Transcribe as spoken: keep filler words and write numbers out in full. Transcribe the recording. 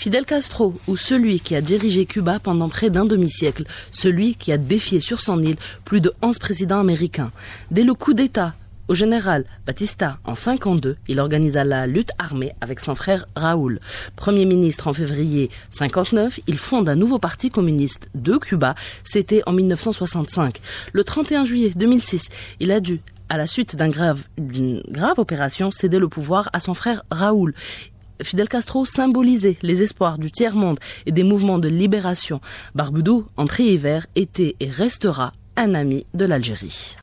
Fidel Castro, ou celui qui a dirigé Cuba pendant près d'un demi-siècle, celui qui a défié sur son île plus de onze présidents américains. Dès le coup d'État au général Batista en cinquante-deux, il organisa la lutte armée avec son frère Raoul. Premier ministre en février cinquante-neuf, il fonde un nouveau parti communiste de Cuba. C'était en mille neuf cent soixante-cinq. Le trente et un juillet deux mille six, il a dû, à la suite d'un grave, d'une grave opération, céder le pouvoir à son frère Raoul. Fidel Castro symbolisait les espoirs du tiers-monde et des mouvements de libération. Barbudo, entré hiver, était et restera un ami de l'Algérie.